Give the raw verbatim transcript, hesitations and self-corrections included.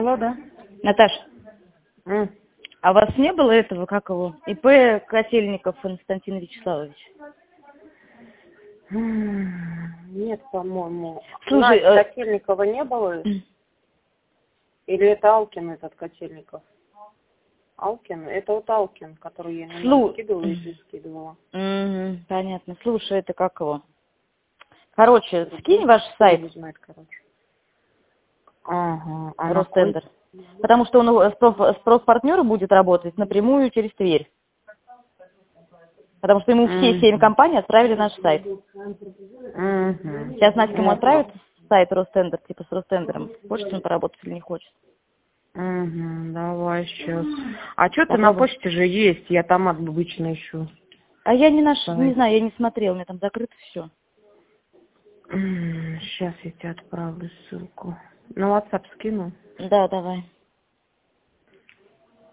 Алло, да. Наташ, М. а у вас не было этого, как его, ИП Котельников Константин Вячеславович? М, Нет, по-моему. Слушай, Надь, э, Котельникова не было? Или это Алкин этот Котельников? Алкин? Это вот Алкин, который я ему слу... скидывала и ты скидывала. Мгм, понятно. Слушай, это как его? Короче, скинь Другой ваш сайт, не знает, короче. Ага, а на кой? Ростендер. Потому что он у- спрос, спрос партнера будет работать напрямую через Тверь. Потому что ему все семь Мгм. компаний отправили наш сайт. Мгм. Сейчас Надька ему Ну, отправит сайт Ростендер, типа с Ростендером. Хочет он поработать или не хочет? мгм, давай сейчас. А что-то на Попробуй. почте же есть, я там обычно ищу. А я не наш, не Сайт. знаю, я не смотрела, у меня там закрыто все. Сейчас я тебе отправлю ссылку. На WhatsApp скину. Да, давай.